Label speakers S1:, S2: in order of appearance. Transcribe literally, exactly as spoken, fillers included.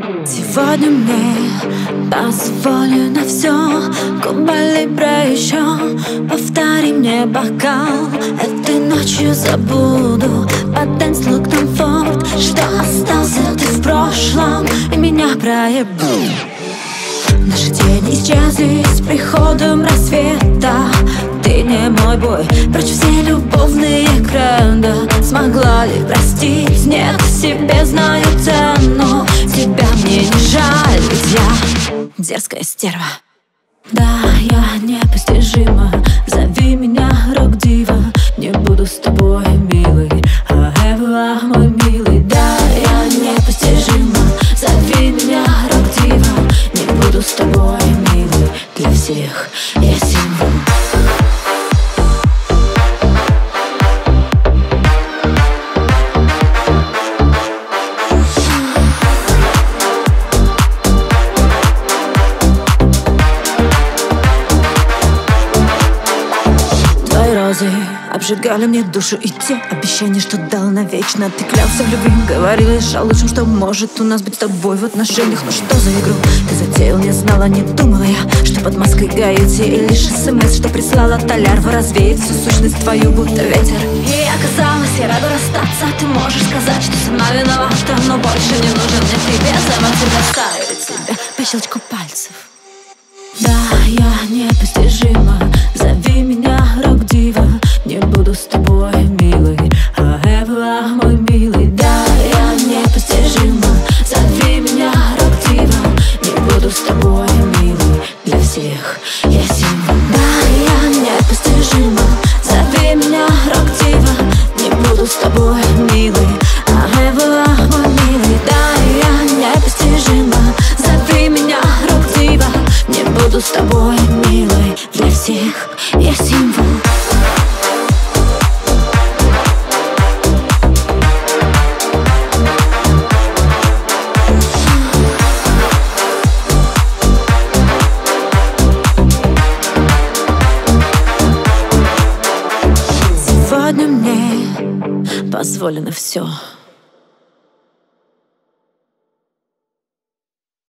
S1: Сегодня мне позволено все. Куба Либре еще. Повтори мне бокал. Этой ночью забуду под дэнс-лук комфорт, что остался ты в прошлом и меня проебут. Наши тени исчезли с приходом рассвета. Ты не мой бой, прочь все любовные кренда. Смогла ли простить? Нет, себе знаю цену. Тебя мне не жаль, ведь я дерзкая стерва. Да, я непостижима. Зови меня рок-дива. Не буду с тобой, милый, а Эва, мой милый. Да, я непостижима. Зови меня рок-дива. Не буду с тобой, милый. Для всех я символ. Обжигали мне душу и те обещания, что дал навечно. Ты клялся в любви, говорил лишь о лучшем, что может у нас быть с тобой в отношениях. Но что за игру ты затеял, не знала, не думала я, что под маской гаити и лишь смс, что прислала Толярва, развеет всю сущность твою, будто ветер. И оказалось, я рада расстаться. Ты можешь сказать, что сама виновата, но больше не нужен мне ты. Без эмоций доставить тебя по щелчку пальцев. Да, я непостижима. Зови меня рок-дива. Не буду с тобой, милый, а Эва, мой милый. Да, я непостижима. Зови меня рок-дива. Не буду с тобой, милый. Для всех я символ. Да, я непостижима. Зови меня рок-дива. Не буду с тобой, милый, а Эва, мой милый. Да, я непостижима. Зови меня рок-дива. Не буду с тобой, милый. Для всех я символ. Сегодня мне позволено все.